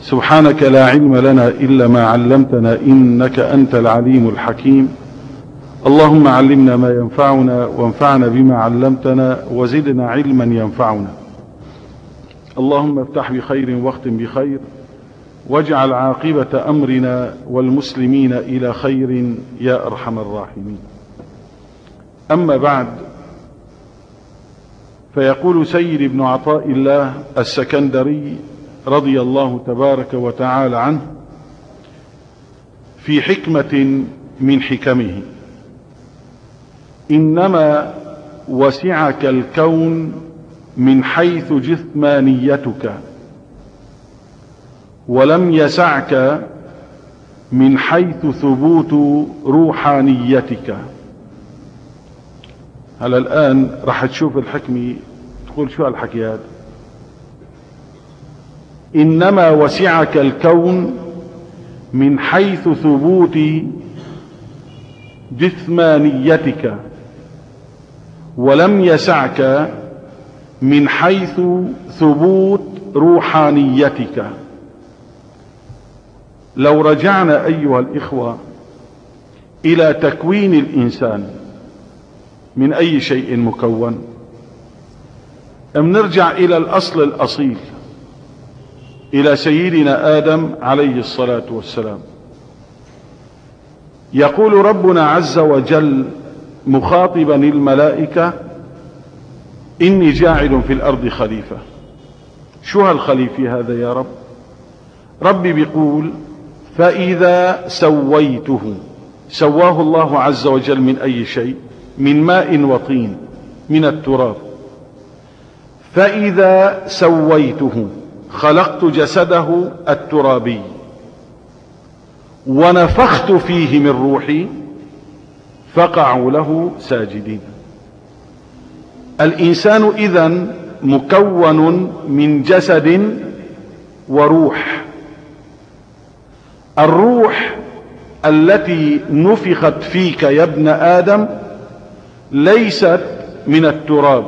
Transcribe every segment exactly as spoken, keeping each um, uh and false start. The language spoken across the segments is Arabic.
سبحانك لا علم لنا إلا ما علمتنا إنك أنت العليم الحكيم. اللهم علمنا ما ينفعنا وانفعنا بما علمتنا وزدنا علما ينفعنا. اللهم افتح بخير واختم بخير واجعل عاقبة أمرنا والمسلمين إلى خير يا أرحم الراحمين. أما بعد، فيقول سيد ابن عطاء الله السكندري رضي الله تبارك وتعالى عنه في حكمة من حكمه: إنما وسعك الكون من حيث جثمانيتك ولم يسعك من حيث ثبوت روحانيتك. هلا الآن راح تشوف الحكمة تقول شو هالحكي هذا؟ إنما وسعك الكون من حيث ثبوت جثمانيتك ولم يسعك من حيث ثبوت روحانيتك. لو رجعنا أيها الإخوة إلى تكوين الإنسان، من أي شيء مكون؟ بنرجع إلى الأصل الأصيل، إلى سيدنا آدم عليه الصلاة والسلام. يقول ربنا عز وجل مخاطبا الملائكة: إني جاعل في الأرض خليفة. شو هالخليفة هذا يا رب؟ ربي بيقول: فإذا سويته. سواه الله عز وجل من أي شيء؟ من ماء وطين، من التراب. فإذا سويته خلقت جسده الترابي ونفخت فيه من روحي فقعوا له ساجدين. الإنسان إذن مكون من جسد وروح. الروح التي نفخت فيك يا ابن آدم ليست من التراب،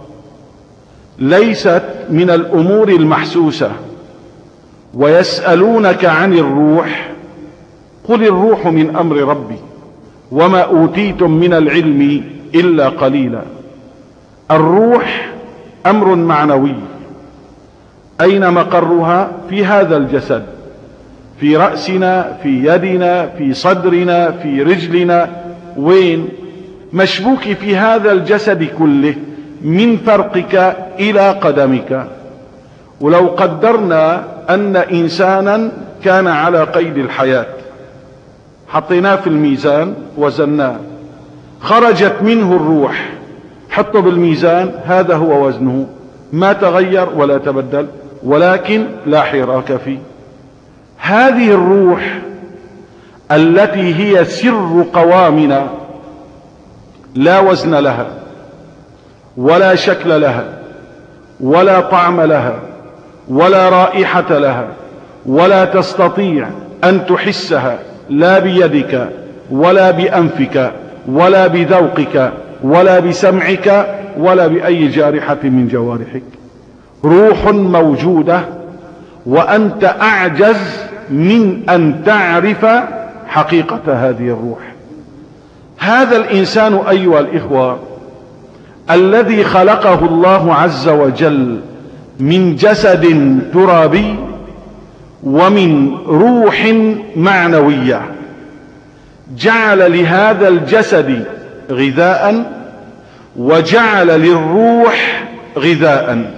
ليست من الأمور المحسوسة. ويسألونك عن الروح قل الروح من أمر ربي وما أوتيتم من العلم إلا قليلا. الروح أمر معنوي. أين مقرها؟ في هذا الجسد، في رأسنا، في يدنا، في صدرنا، في رجلنا. وين؟ مشبوك في هذا الجسد كله من فرقك إلى قدمك. ولو قدرنا أن إنسانا كان على قيد الحياة، حطيناه في الميزان وزناه، خرجت منه الروح، حطه بالميزان، هذا هو وزنه، ما تغير ولا تبدل، ولكن لا حراك فيه. هذه الروح التي هي سر قوامنا لا وزن لها ولا شكل لها ولا طعم لها ولا رائحة لها، ولا تستطيع أن تحسها لا بيدك ولا بأنفك ولا بذوقك ولا بسمعك ولا بأي جارحة من جوارحك. روح موجودة وأنت أعجز من أن تعرف حقيقة هذه الروح. هذا الإنسان أيها الإخوة الذي خلقه الله عز وجل من جسد ترابي ومن روح معنوية، جعل لهذا الجسد غذاء وجعل للروح غذاء.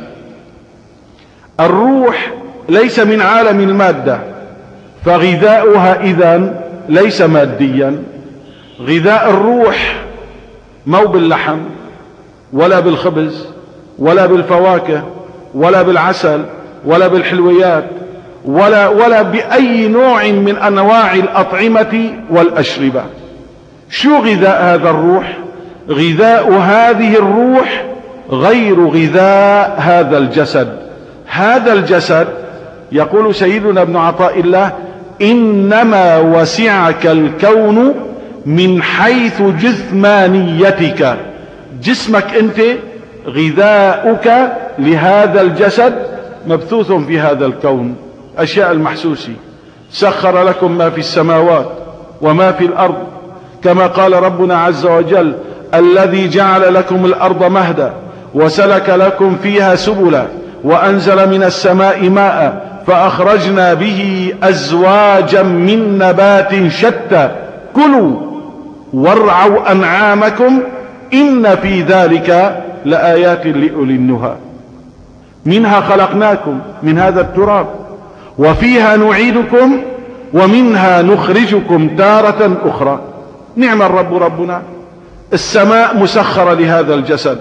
الروح ليس من عالم المادة، فغذاؤها إذن ليس ماديا. غذاء الروح مو باللحم ولا بالخبز ولا بالفواكه ولا بالعسل ولا بالحلويات ولا ولا بأي نوع من أنواع الأطعمة والأشربة. شو غذاء هذا الروح؟ غذاء هذه الروح غير غذاء هذا الجسد. هذا الجسد يقول سيدنا ابن عطاء الله: إنما وسعك الكون من حيث جثمانيتك. جسمك أنت غذاؤك لهذا الجسد مبثوث في هذا الكون. أشياء المحسوسة. سخر لكم ما في السماوات وما في الأرض، كما قال ربنا عز وجل: الذي جعل لكم الأرض مهدا وسلك لكم فيها سبلا وأنزل من السماء ماء فأخرجنا به أزواجا من نبات شتى كلوا وارعوا أنعامكم إن في ذلك لآيات لأولي النهى. منها خلقناكم، من هذا التراب، وفيها نعيدكم ومنها نخرجكم تارة أخرى. نعم الرب ربنا. السماء مسخرة لهذا الجسد،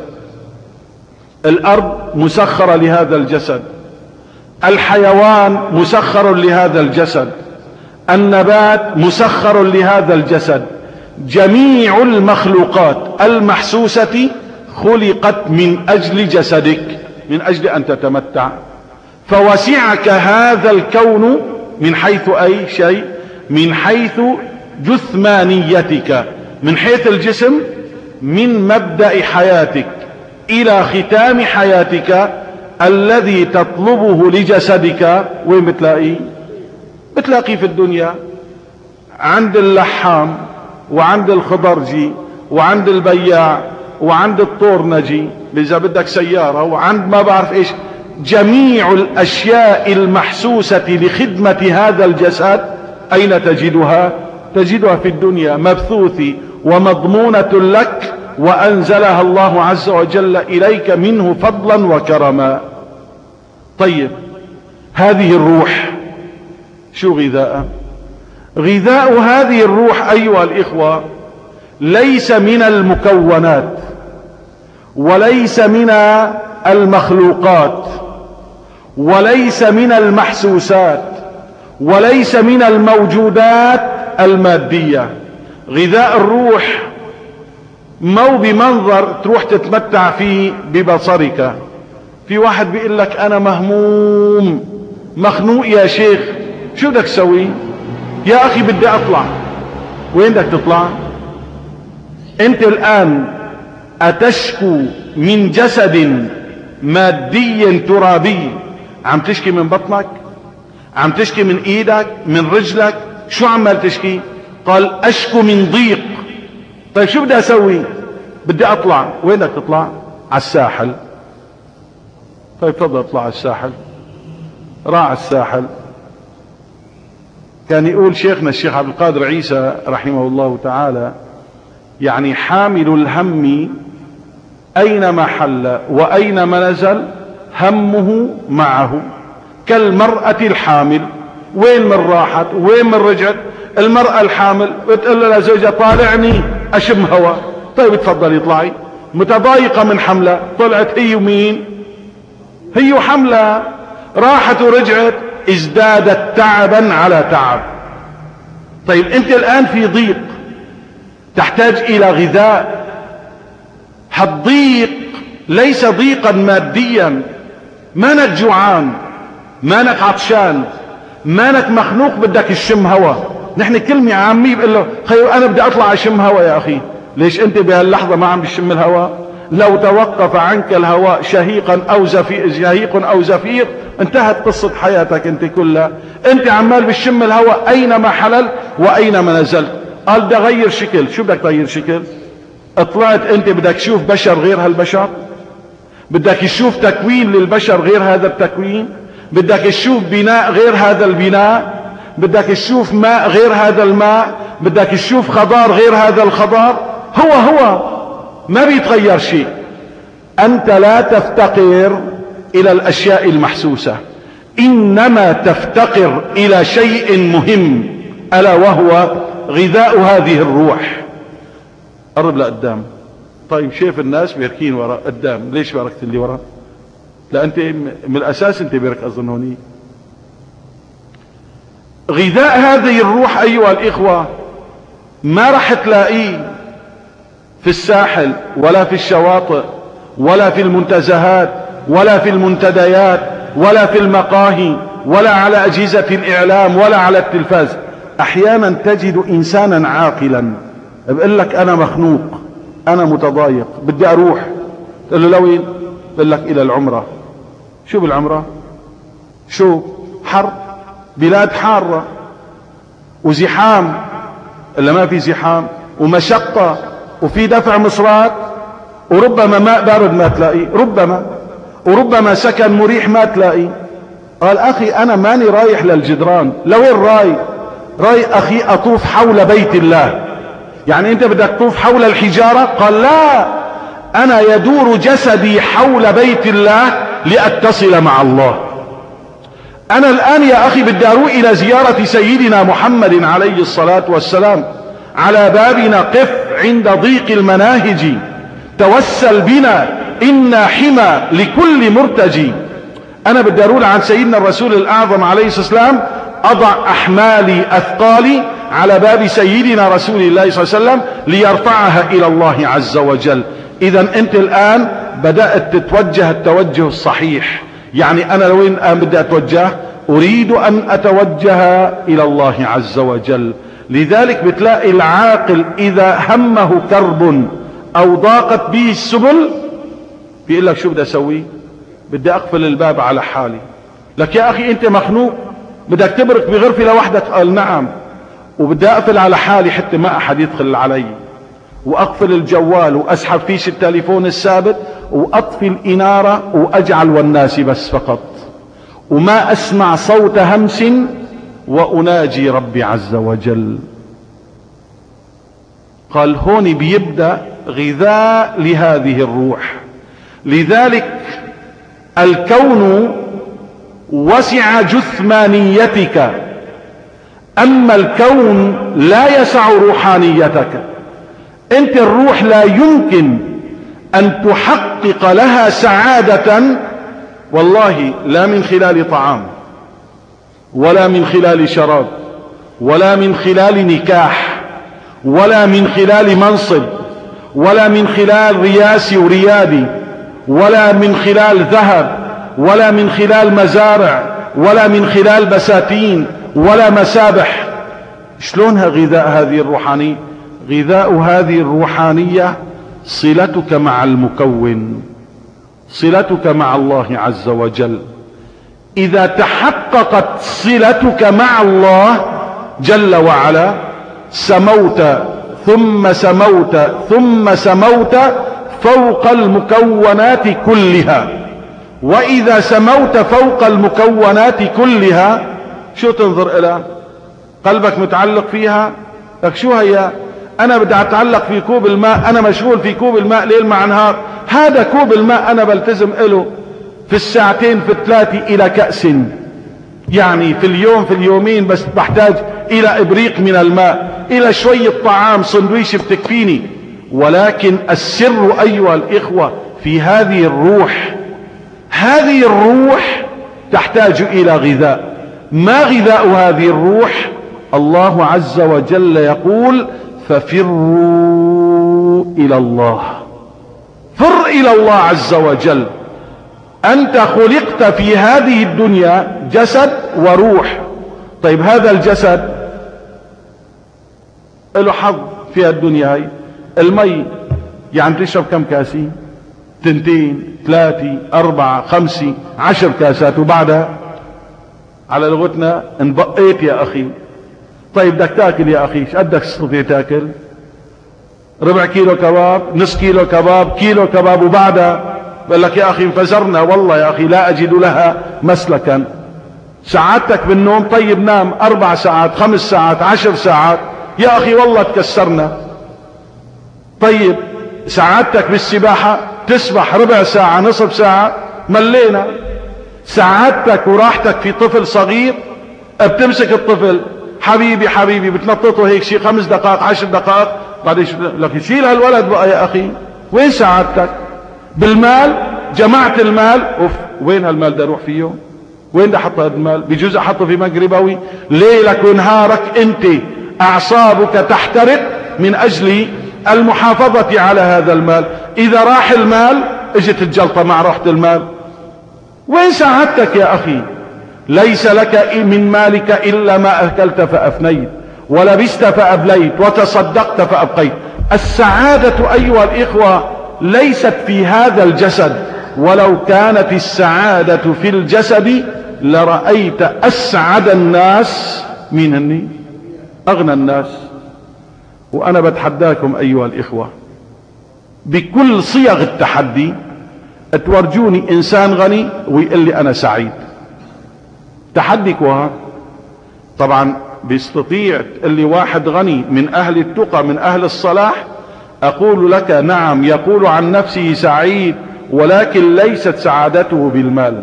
الأرض مسخرة لهذا الجسد، الحيوان مسخر لهذا الجسد، النبات مسخر لهذا الجسد. جميع المخلوقات المحسوسة خلقت من أجل جسدك، من أجل أن تتمتع. فوسعك هذا الكون من حيث أي شيء، من حيث جثمانيتك، من حيث الجسم، من مبدأ حياتك إلى ختام حياتك الذي تطلبه لجسدك. وين بتلاقيه؟ بتلاقيه في الدنيا عند اللحام وعند الخضرجي وعند البياع وعند الطورنجي إذا بدك سيارة، وعند ما بعرف ايش. جميع الأشياء المحسوسة لخدمة هذا الجسد أين تجدها؟ تجدها في الدنيا مبثوثة ومضمونة لك، وأنزلها الله عز وجل إليك منه فضلا وكرما. طيب، هذه الروح شو غذاء؟ غذاء هذه الروح أيها الإخوة ليس من المكونات وليس من المخلوقات وليس من المحسوسات وليس من الموجودات المادية. غذاء الروح مو بمنظر تروح تتمتع فيه ببصرك. في واحد بيقول لك أنا مهموم مخنوق يا شيخ، شو بدك تسوي؟ يا أخي بدي أطلع. وين بدك تطلع؟ أنت الآن أتشكو من جسد مادي ترابي؟ عم تشكي من بطنك؟ عم تشكي من ايدك؟ من رجلك؟ شو عمال تشكي؟ قال أشكو من ضيق. طيب شو بدي أسوي؟ بدي أطلع. وين بدك تطلع؟ على الساحل. طيب تفضل اطلع على الساحل. راح على الساحل. كان يقول شيخنا الشيخ عبد القادر عيسى رحمه الله تعالى: يعني حامل الهم أينما حل وأينما نزل همه معه، كالمرأة الحامل. وين من راحت وين من رجعت المرأة الحامل بتقول لزوجها طالعني أشم هوا. طيب تفضلي اطلعي. متضايقة من حملة، طلعت هي ومين؟ هي وحملة، راحت ورجعت، ازدادت تعبا على تعب. طيب انت الآن في ضيق تحتاج إلى غذاء. هالضيق ليس ضيقا ماديا، مانك جوعان، مانك عطشان، مانك مخنوق بدك تشم هوا. نحن كلمة عامية بقول له خير أنا بدي أطلع أشم هوا. يا أخي ليش أنت بهاللحظة ما عم بتشم الهواء؟ لو توقف عنك الهواء شهيقا أو زفير شهيق أو زفير انتهت قصة حياتك أنت كلها. أنت عمال بتشم الهواء أينما حلل وأينما نزلت. قال بدي أغير شكل. شو بدك تغير شكل؟ طلعت أنت بدك تشوف بشر غير هالبشر، بدك تشوف تكوين للبشر غير هذا التكوين، بدك تشوف بناء غير هذا البناء، بدك تشوف ماء غير هذا الماء، بدك تشوف خضار غير هذا الخضار. هو هو ما بيتغير شيء. أنت لا تفتقر إلى الأشياء المحسوسة، إنما تفتقر إلى شيء مهم ألا وهو غذاء هذه الروح. قرب لقدام. طيب شايف الناس بيركين وراء قدام، ليش باركت اللي وراء؟ لا أنت من الأساس أنت بيرك أظن هوني. غذاء هذه الروح أيها الإخوة ما رح تلاقيه في الساحل ولا في الشواطئ ولا في المنتزهات ولا في المنتديات ولا في المقاهي ولا على أجهزة الإعلام ولا على التلفاز. أحيانا تجد إنسانا عاقلا بقول لك أنا مخنوق، أنا متضايق، بدي أروح. تقول له لوين؟ بقول لك إلى العمرة. شو بالعمرة؟ شو حر؟ بلاد حارة وزحام، إلا ما في زحام ومشقة وفي دفع مصرات، وربما ماء بارد ما تلاقي، ربما وربما سكن مريح ما تلاقي. قال أخي أنا ماني رايح للجدران، لوين راي؟ راي أخي أطوف حول بيت الله. يعني أنت بدك تطوف حول الحجارة؟ قال لا، أنا يدور جسدي حول بيت الله لأتصل مع الله. أنا الآن يا أخي بدي أروح إلى زيارة سيدنا محمد عليه الصلاة والسلام، على بابنا قف عند ضيق المناهج، توسل بنا إنا حمى لكل مرتجي. أنا بدي أروح عن سيدنا الرسول الأعظم عليه الصلاة والسلام، أضع أحمالي أثقالي على باب سيدنا رسول الله صلى الله عليه وسلم ليرفعها إلى الله عز وجل. إذا أنت الآن بدأت تتوجه التوجه الصحيح. يعني أنا لوين الآن بدي أتوجه؟ أريد أن أتوجه إلى الله عز وجل. لذلك بتلاقي العاقل إذا همه كرب أو ضاقت به السبل بيقول لك شو بدي أسوي؟ بدي أقفل الباب على حالي. لك يا أخي أنت مخنوق بدك تبرك بغرفة لوحدك؟ قال نعم، وبدي أقفل على حالي حتى ما أحد يدخل علي، وأقفل الجوال وأسحب فيش التليفون الثابت وأطفي الإنارة وأجعل والناس بس فقط، وما أسمع صوت همس، وأناجي ربي عز وجل. قال هون بيبدأ غذاء لهذه الروح. لذلك الكون وسع جثمانيتك، أما الكون لا يسع روحانيتك. أنت الروح لا يمكن أن تحقق لها سعادة والله لا من خلال طعام، ولا من خلال شراب، ولا من خلال نكاح، ولا من خلال منصب، ولا من خلال رياسي وريادي، ولا من خلال ذهب، ولا من خلال مزارع، ولا من خلال بساتين، ولا مسابح. شلونها غذاء هذه الروحانية؟ غذاء هذه الروحانية صلتك مع المكون، صلتك مع الله عز وجل. إذا تحققت صلتك مع الله جل وعلا سموت ثم سموت ثم سموت فوق المكونات كلها. وإذا سموت فوق المكونات كلها شو تنظر إلى؟ قلبك متعلق فيها؟ لك شو هي؟ أنا بدي أتعلق في كوب الماء، أنا مشغول في كوب الماء ليل مع نهار. هذا كوب الماء أنا بلتزم له في الساعتين في الثلاثة إلى كأس، يعني في اليوم في اليومين بس بحتاج إلى إبريق من الماء، إلى شوية طعام، سندويش بتكفيني. ولكن السر أيها الإخوة في هذه الروح. هذه الروح تحتاج إلى غذاء. ما غذاء هذه الروح؟ الله عز وجل يقول ففروا إلى الله. فر إلى الله عز وجل. أنت خلقت في هذه الدنيا جسد وروح. طيب هذا الجسد له حظ في الدنيا هاي. المي يعني تشرب كم كاسي؟ تنتين ثلاثة أربعة خمسة عشر كاسات، وبعدها على لغتنا انبقيت يا أخي. طيب بدك تاكل يا أخي، شو قدك تستطيع تاكل؟ ربع كيلو كباب، نص كيلو كباب، كيلو كباب، وبعدها بقول لك يا أخي انفجرنا والله يا أخي لا أجد لها مسلكا. ساعاتك بالنوم، طيب نام أربع ساعات خمس ساعات عشر ساعات، يا أخي والله تكسرنا. طيب ساعاتك بالسباحة، تسبح ربع ساعة نصف ساعة، ملينا. ساعاتك وراحتك في طفل صغير، بتمسك الطفل حبيبي حبيبي بتنططه هيك شي خمس دقائق عشر دقائق، بعدين لك شيل هالولد بقى يا أخي. وين سعادتك؟ بالمال، جمعت المال، اوف وين هالمال ده اروح فيه؟ وين ده حط هذا المال؟ بجوز احطه في مقربوي. ليلك ونهارك انت اعصابك تحترق من اجل المحافظة على هذا المال. اذا راح المال اجت الجلطة مع راحة المال. وين سعادتك يا اخي؟ ليس لك من مالك الا ما اكلت فافنيت، ولبست فابليت، وتصدقت فابقيت. السعادة ايها الاخوة ليست في هذا الجسد، ولو كانت السعادة في الجسد لرأيت أسعد الناس من هني أغنى الناس. وأنا بتحداكم أيها الإخوة بكل صيغ التحدي، تورجوني إنسان غني ويقول لي أنا سعيد. تحديك وها طبعا بيستطيع اللي واحد غني من أهل التقى من أهل الصلاح، أقول لك نعم يقول عن نفسه سعيد، ولكن ليست سعادته بالمال،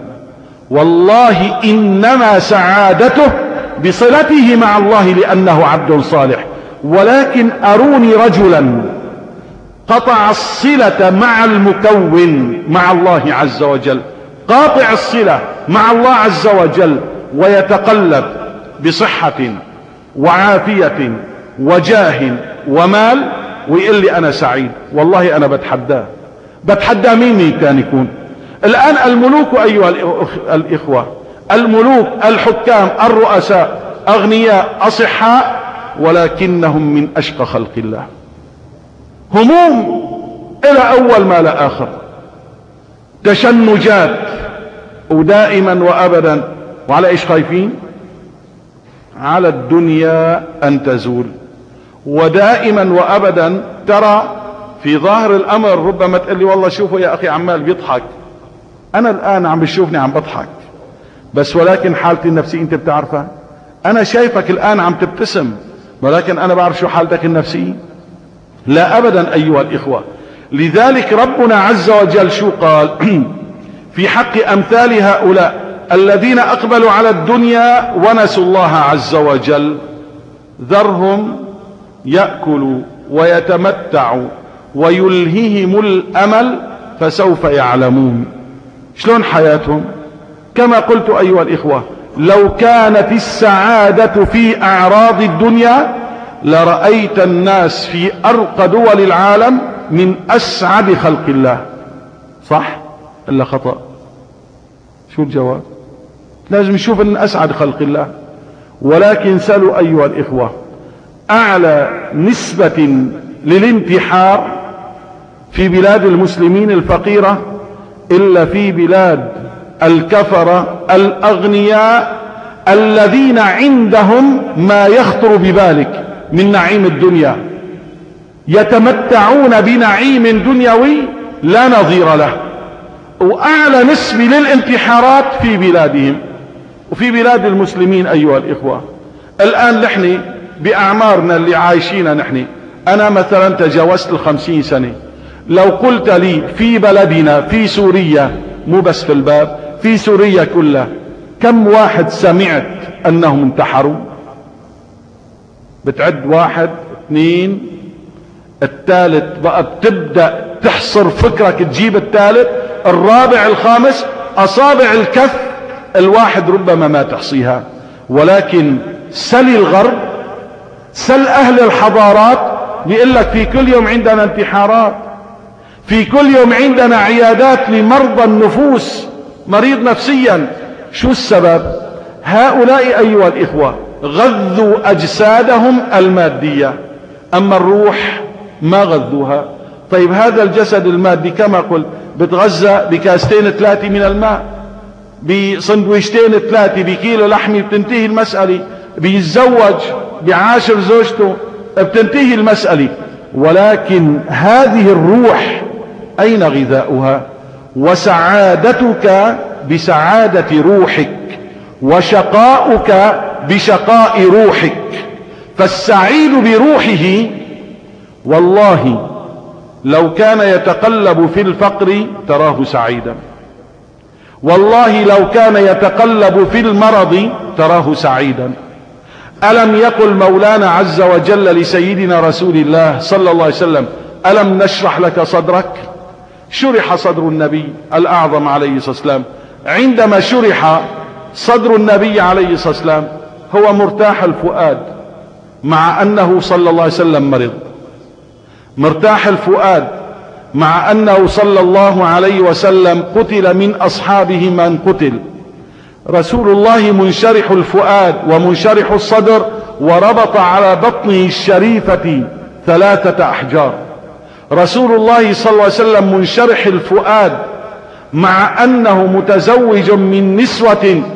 والله إنما سعادته بصلته مع الله لأنه عبد صالح. ولكن أروني رجلا قطع الصلة مع المكون مع الله عز وجل، قاطع الصلة مع الله عز وجل، ويتقلب بصحة وعافية وجاه ومال ويقول لي أنا سعيد. والله أنا بتحداه، بتحدى مين كان يكون. الآن الملوك أيها الإخوة، الملوك الحكام الرؤساء أغنياء أصحاء، ولكنهم من أشقى خلق الله، هموم إلى أول ما لا آخر، تشنجات، ودائما وأبدا. وعلى إيش خايفين؟ على الدنيا أن تزول. ودائما وأبدا ترى في ظاهر الأمر ربما تقول لي والله شوفوا يا أخي عمال بيضحك، أنا الآن عم بشوفني عم بضحك، بس ولكن حالتي النفسية أنت بتعرفها. أنا شايفك الآن عم تبتسم، ولكن أنا بعرف شو حالتك النفسية. لا أبدا أيها الإخوة. لذلك ربنا عز وجل شو قال في حق أمثال هؤلاء الذين أقبلوا على الدنيا ونسوا الله عز وجل؟ ذرهم يأكلوا ويتمتعوا ويلههم الأمل فسوف يعلمون. شلون حياتهم؟ كما قلت أيها الإخوة، لو كانت السعادة في أعراض الدنيا لرأيت الناس في أرقى دول العالم من أسعد خلق الله. صح إلا خطأ؟ شو الجواب؟ لازم نشوف أن أسعد خلق الله. ولكن سألوا أيها الإخوة، أعلى نسبة للانتحار في بلاد المسلمين الفقيرة إلا في بلاد الكفرة الأغنياء الذين عندهم ما يخطر ببالك من نعيم الدنيا، يتمتعون بنعيم دنيوي لا نظير له. وأعلى نسبة للانتحارات في بلادهم وفي بلاد المسلمين أيها الإخوة. الآن نحن بأعمارنا اللي عايشينها نحن، أنا مثلا تجاوزت الخمسين سنة، لو قلت لي في بلدنا في سوريا، مو بس في الباب، في سوريا كلها، كم واحد سمعت أنهم انتحروا؟ بتعد واحد اثنين، الثالث بقى بتبدأ تحصر فكرك تجيب الثالث الرابع الخامس، أصابع الكف الواحد ربما ما تحصيها. ولكن سل الغرب، سل أهل الحضارات، بيقول لك في كل يوم عندنا انتحارات، في كل يوم عندنا عيادات لمرضى النفوس، مريض نفسيا. شو السبب؟ هؤلاء أيها الإخوة غذوا أجسادهم المادية، أما الروح ما غذوها. طيب هذا الجسد المادي كما قلت بتغذى بكاستين ثلاثة من الماء، بصندويشتين ثلاثة، بكيلو لحمة، بتنتهي المسألة. بيتزوج بعاشر زوجته، بتنتهي المسألة. ولكن هذه الروح أين غذاؤها؟ وسعادتك بسعادة روحك، وشقاؤك بشقاء روحك. فالسعيد بروحه والله لو كان يتقلب في الفقر تراه سعيدا، والله لو كان يتقلب في المرض تراه سعيدا. ألم يقل مولانا عز وجل لسيدنا رسول الله صلى الله عليه وسلم: ألم نشرح لك صدرك؟ شرح صدر النبي الأعظم عليه الصلاة والسلام. عندما شرح صدر النبي عليه الصلاة والسلام هو مرتاح الفؤاد، مع أنه صلى الله عليه وسلم مرض. مرتاح الفؤاد مع أنه صلى الله عليه وسلم قتل من أصحابه من قتل. رسول الله منشرح الفؤاد ومنشرح الصدر، وربط على بطنه الشريفة ثلاثة أحجار. رسول الله صلى الله عليه وسلم منشرح الفؤاد مع أنه متزوج من نسوة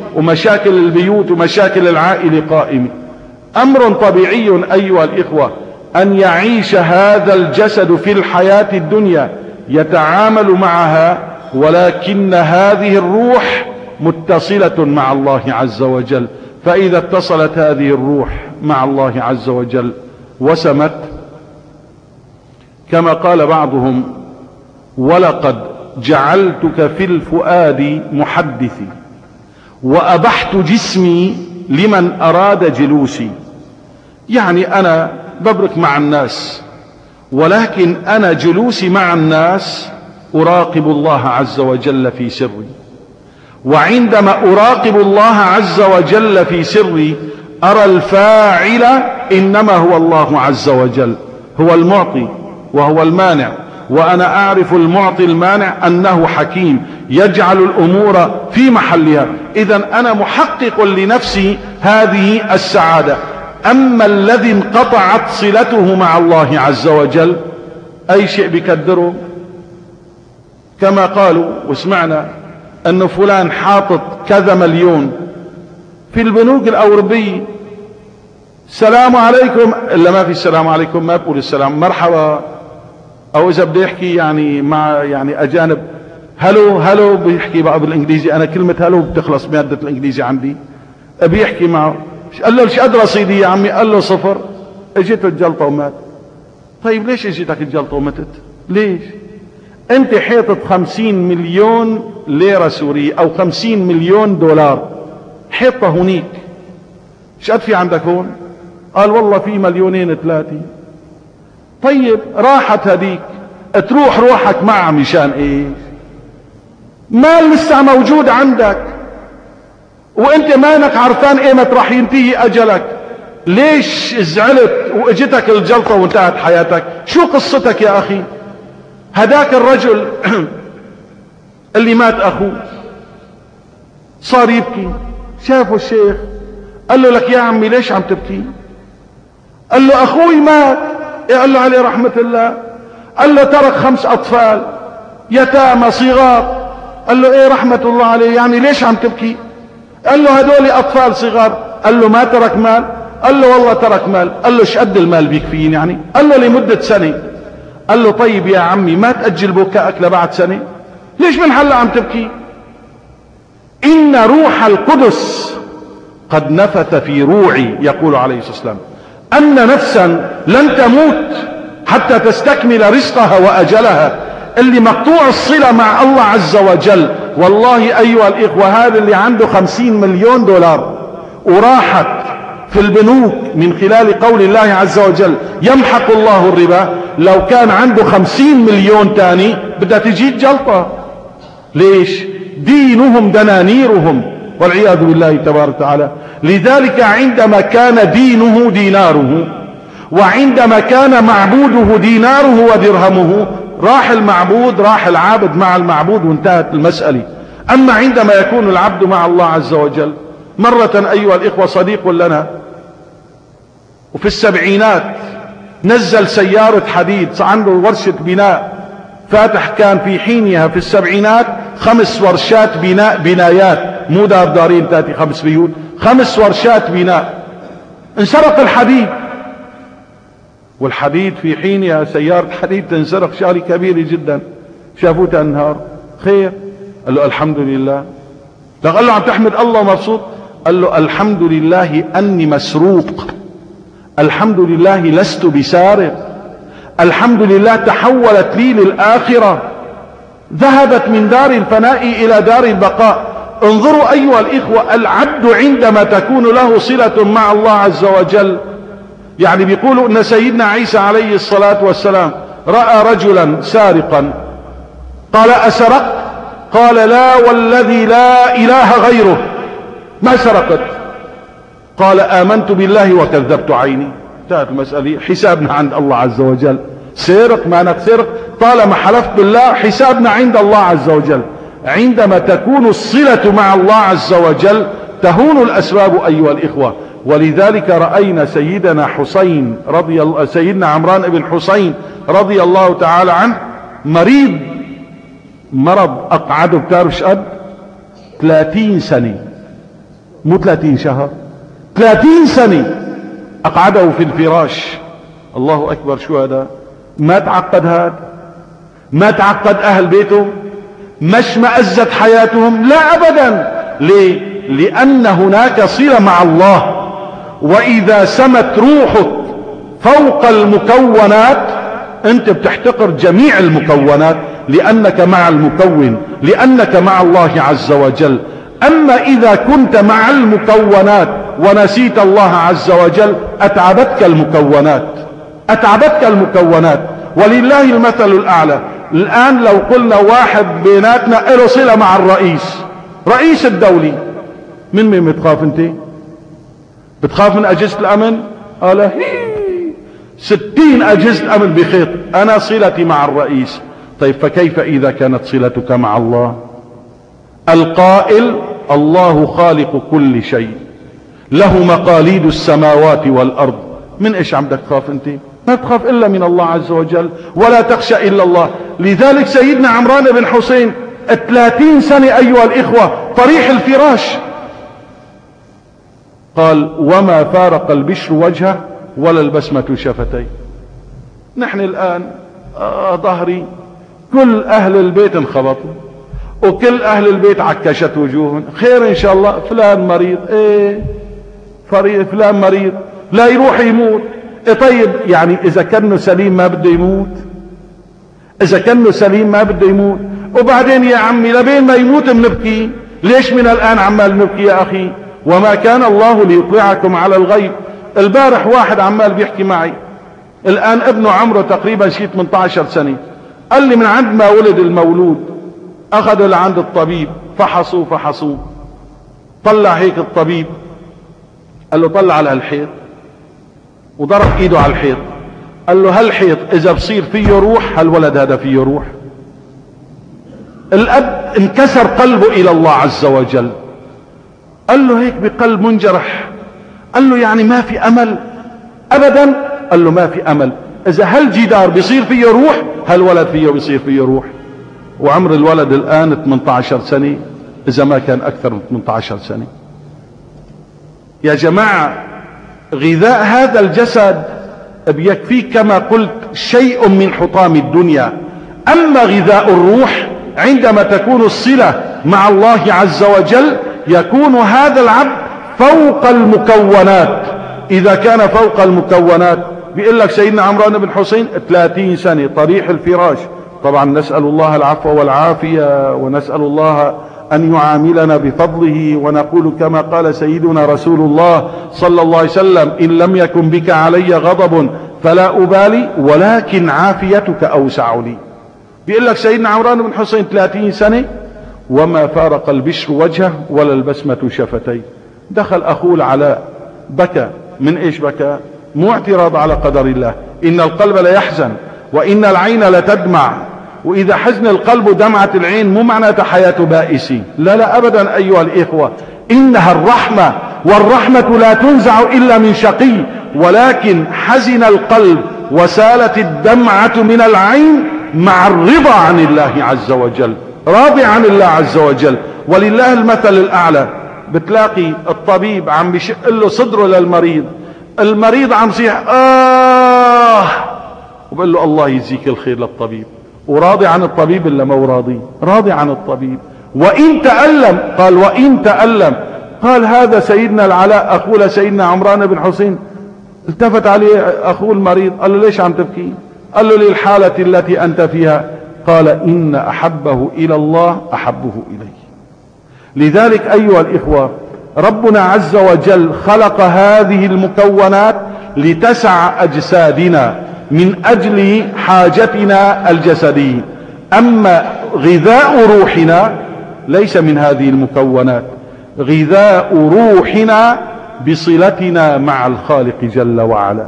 ومشاكل البيوت ومشاكل العائلة قائمة. أمر طبيعي أيها الإخوة أن يعيش هذا الجسد في الحياة الدنيا يتعامل معها، ولكن هذه الروح متصلة مع الله عز وجل. فإذا اتصلت هذه الروح مع الله عز وجل وسمت، كما قال بعضهم: ولقد جعلتك في الفؤاد محدثي وأبحت جسمي لمن أراد جلوسي. يعني أنا ببرك مع الناس، ولكن أنا جلوسي مع الناس أراقب الله عز وجل في سري، وعندما أراقب الله عز وجل في سري أرى الفاعل إنما هو الله عز وجل، هو المعطي وهو المانع، وأنا أعرف المعطي المانع أنه حكيم يجعل الأمور في محلها. إذن أنا محقق لنفسي هذه السعادة. أما الذي انقطعت صلته مع الله عز وجل أي شيء بكدره، كما قالوا وسمعنا أنه فلان حاطط كذا مليون في البنوك الأوروبية، السلام عليكم، إلا ما في السلام عليكم، ما بقول السلام، مرحبا، أو إذا بدي يحكي يعني مع يعني أجانب هلو هلو بيحكي بقى بالإنجليزي. أنا كلمة هلو بتخلص مادة الإنجليزي عندي. بيحكي معه، قال له ايش قد رصيدي يا عمي؟ قال له صفر. اجته الجلطة ومات. طيب ليش اجتك الجلطة وماتت؟ ليش؟ انت حيطت خمسين مليون ليرة سورية او خمسين مليون دولار، حيطة هنيك، ايش قد في عندك هون؟ قال والله في مليونين ثلاثة. طيب راحت هديك، تروح روحك معها مشان ايش؟ مال لسه موجود عندك وانت مانك عرفان ايمت راح ينتهي اجلك. ليش زعلت واجتك الجلطة وانتهت حياتك؟ شو قصتك يا اخي؟ هداك الرجل اللي مات اخوه صار يبكي، شافه الشيخ قال له لك يا عمي ليش عم تبكي؟ قال له اخوي مات. قال له عليه رحمة الله. قال له ترك خمس اطفال يتامى صغار. قال له ايه رحمة الله عليه، يعني ليش عم تبكي؟ قال له هدول اطفال صغار. قال له ما ترك مال؟ قال له والله ترك مال. قال له ايش قد المال بيكفين يعني؟ قال له لمدة سنة. قال له طيب يا عمي ما تأجل بكاءك لبعد سنة؟ ليش من هلا عم تبكي؟ إن روح القدس قد نفث في روعي، يقول عليه الصلاة والسلام، أن نفسا لن تموت حتى تستكمل رزقها وأجلها. اللي مقطوع الصلة مع الله عز وجل، والله أيها الإخوة هذا اللي عنده خمسين مليون دولار وراحت في البنوك من خلال قول الله عز وجل يمحق الله الربا، لو كان عنده خمسين مليون تاني بدها تجي جلطة. ليش؟ دينهم دنانيرهم والعياذ بالله تبارك وتعالى. لذلك عندما كان دينه ديناره، وعندما كان معبوده ديناره ودرهمه، راح المعبود راح العابد مع المعبود وانتهت المسألة. أما عندما يكون العبد مع الله عز وجل، مرة أيها الإخوة صديق لنا وفي السبعينات نزل سيارة حديد، عنده ورشة بناء فاتح، كان في حينها في السبعينات خمس ورشات بناء، بنايات مو دار دارين تاتي خمس بيوت، خمس ورشات بناء. انسرق الحديد، والحديد في حينها سيارة حديد تنسرق شغلة كبيرة جدا. شافوه تنهار، خير؟ قال له الحمد لله. قال له عم تحمد الله مبسوط؟ قال له الحمد لله أني مسروق، الحمد لله لست بسارق، الحمد لله تحولت لي للآخرة، ذهبت من دار الفناء إلى دار البقاء. انظروا أيها الإخوة، العبد عندما تكون له صلة مع الله عز وجل، يعني بيقولوا أن سيدنا عيسى عليه الصلاة والسلام رأى رجلا سارقا، قال أسرقت؟ قال لا والذي لا إله غيره ما سرقت. قال آمنت بالله وكذبت عيني. انتهت المسألة، حسابنا عند الله عز وجل. سرق ما نسرق، طالما حلفت بالله حسابنا عند الله عز وجل. عندما تكون الصلة مع الله عز وجل تهون الأسباب أيها الإخوة. ولذلك رأينا سيدنا حسين رضي الله، سيدنا عمران بن حسين رضي الله تعالى عنه، مريض مرض أقعده بتعرف قد ثلاثين سنة مو ثلاثين شهر، ثلاثين سنة أقعده في الفراش. الله أكبر، شو هذا؟ ما تعقد هذا؟ ما تعقد أهل بيته؟ مش مأزت حياتهم؟ لا أبدا. ليه؟ لأن هناك صلة مع الله. وإذا سمت روحك فوق المكونات أنت بتحتقر جميع المكونات، لأنك مع المكون، لأنك مع الله عز وجل. أما إذا كنت مع المكونات ونسيت الله عز وجل أتعبتك المكونات، أتعبتك المكونات. ولله المثل الأعلى. الآن لو قلنا واحد بيناتنا له صلة مع الرئيس، رئيس الدولي، من مين بتخاف انت؟ بتخاف من أجهزة الأمن؟ قال هي ستين أجهزة الأمن بخيط، أنا صلتي مع الرئيس. طيب فكيف إذا كانت صلتك مع الله؟ القائل الله خالق كل شيء، له مقاليد السماوات والأرض. من إيش عم بدك تخاف انت؟ ما تخاف إلا من الله عز وجل، ولا تخشى إلا الله. لذلك سيدنا عمران بن حسين ثلاثين سنة أيها الإخوة طريح الفراش، قال وما فارق البشر وجهه ولا البسمة شفتيه. نحن الآن آه ظهري كل أهل البيت انخبطوا، وكل أهل البيت عكشت وجوههم. خير إن شاء الله. فلان مريض، إيه فلان مريض، لا يروح يموت. إيه طيب يعني إذا كانه سليم ما بده يموت، إذا كانه سليم ما بده يموت. وبعدين يا عمي لبين ما يموت بنبكي، ليش من الآن عمال نبكي يا أخي؟ وما كان الله ليطلعكم على الغيب. البارح واحد عمال بيحكي معي، الآن ابنه عمره تقريبا شي ثمانية عشر سنة، قال لي من عند ما ولد المولود أخذوا لعند الطبيب، فحصوا فحصوا طلع هيك الطبيب، قال له طلع على الحيط، وضرب ايده على الحيط، قال له هالحيط اذا بصير فيه روح هالولد هذا فيه روح. الاب انكسر قلبه الى الله عز وجل، قال له هيك بقلب منجرح، قال له يعني ما في امل ابدا؟ قال له ما في امل، اذا هالجدار بيصير فيه روح هالولد فيه بيصير فيه روح. وعمر الولد الان ثمانية عشر سنة، اذا ما كان اكثر من ثمانية عشر سنة. يا جماعة غذاء هذا الجسد بيكفيك كما قلت شيء من حطام الدنيا. اما غذاء الروح عندما تكون الصلة مع الله عز وجل يكون هذا العبد فوق المكونات. اذا كان فوق المكونات بيقول لك سيدنا عمران بن حسين ثلاثين سنة طريح الفراش. طبعا نسأل الله العفو والعافية، ونسأل الله أن يعاملنا بفضله، ونقول كما قال سيدنا رسول الله صلى الله عليه وسلم إن لم يكن بك علي غضب فلا أبالي ولكن عافيتك أوسع لي. بيقول لك سيدنا عمران بن حسين ثلاثين سنة وما فارق البشر وجهه ولا البسمة شفتيه. دخل أخوه العلاء بكى. من إيش بكى؟ مو اعتراض على قدر الله، إن القلب ليحزن وإن العين لتدمع، وإذا حزن القلب دمعة العين مو معناتها حياته بائسي، لا لا أبدا أيها الإخوة، إنها الرحمة، والرحمة لا تنزع إلا من شقي، ولكن حزن القلب وسالت الدمعة من العين مع الرضا عن الله عز وجل، راضي عن الله عز وجل. ولله المثل الأعلى، بتلاقي الطبيب عم بيشق له صدره للمريض، المريض عم يصيح آه، وبقول له الله يجزيك الخير للطبيب، وراضي عن الطبيب إلا ما راضي، راضي عن الطبيب. وإن تألم، قال وإن تألم، قال هذا سيدنا العلاء أخوه سيدنا عمران بن حسين، التفت عليه أخوه المريض قال له ليش عم تبكي؟ قال له للحالة التي أنت فيها. قال إن أحبه إلى الله أحبه إليه. لذلك أيها الإخوة ربنا عز وجل خلق هذه المكونات لتسع أجسادنا من أجل حاجتنا الجسدية. أما غذاء روحنا ليس من هذه المكونات، غذاء روحنا بصلتنا مع الخالق جل وعلا.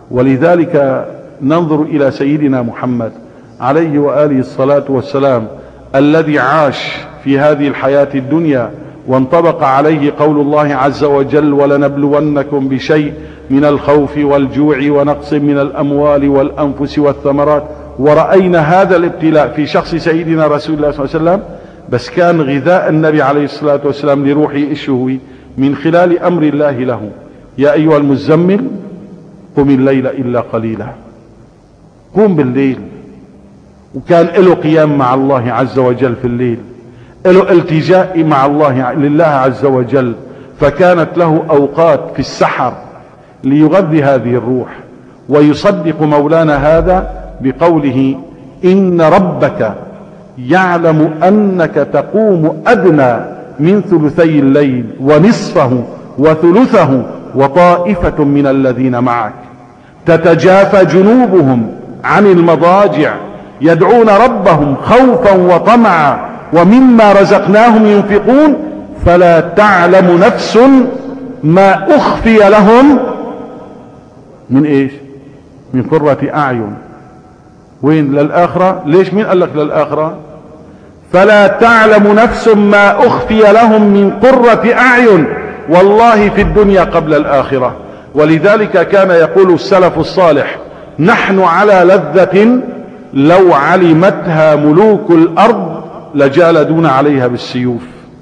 ولذلك ننظر إلى سيدنا محمد عليه وآله الصلاة والسلام الذي عاش في هذه الحياة الدنيا وانطبق عليه قول الله عز وجل ولنبلونكم بشيء من الخوف والجوع ونقص من الأموال والأنفس والثمرات. ورأينا هذا الابتلاء في شخص سيدنا رسول الله صلى الله عليه وسلم، بس كان غذاء النبي عليه الصلاة والسلام لروحه إيش هو؟ من خلال أمر الله له: يا أيها المزمل قم الليل إلا قليلا. قم بالليل. وكان له قيام مع الله عز وجل في الليل، له التجاء مع الله لله عز وجل، فكانت له أوقات في السحر ليغذي هذه الروح. ويصدق مولانا هذا بقوله: إن ربك يعلم أنك تقوم أدنى من ثلثي الليل ونصفه وثلثه وطائفة من الذين معك تتجافى جنوبهم عن المضاجع يدعون ربهم خوفا وطمعا ومما رزقناهم ينفقون فلا تعلم نفس ما أخفي لهم من إيش؟ من قرة أعين. وين؟ للآخرة. ليش؟ مين قال لك للآخرة؟ فلا تعلم نفس ما أخفي لهم من قرة أعين، والله في الدنيا قبل الآخرة. ولذلك كان يقول السلف الصالح: نحن على لذة لو علمتها ملوك الأرض لجالدون عليها بالسيوف.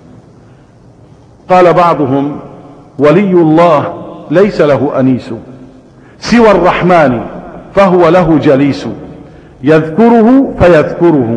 قال بعضهم: ولي الله ليس له أنيس سوى الرحمن فهو له جليس، يذكره فيذكره.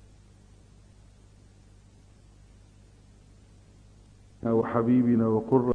وحبيبنا وقرة